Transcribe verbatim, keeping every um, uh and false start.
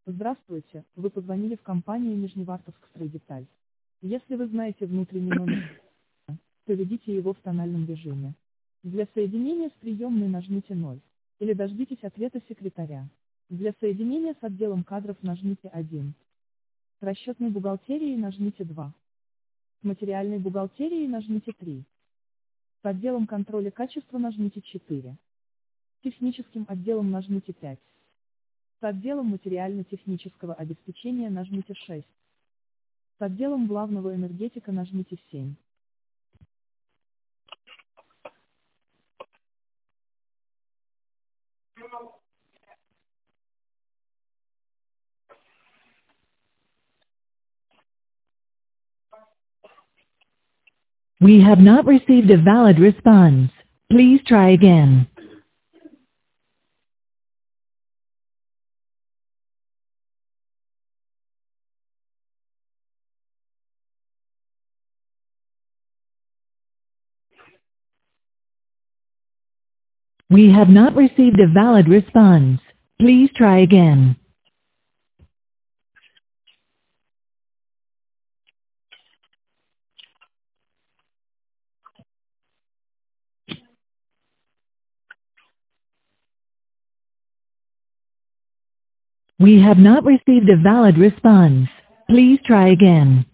Здравствуйте, вы позвонили в компанию Нижневартовск Стройдеталь. Если вы знаете внутренний номер, то введите его в тональном режиме. Для соединения с приемной нажмите ноль. Или дождитесь ответа секретаря. Для соединения с отделом кадров нажмите один. С расчетной бухгалтерией нажмите два. С материальной бухгалтерией нажмите три. С отделом контроля качества нажмите четыре. С техническим отделом нажмите пять. С отделом материально-технического обеспечения нажмите шесть. С отделом главного энергетика нажмите семь. We have not received a valid response. Please try again. We have not received a valid response. Please try again. We have not received a valid response. Please try again.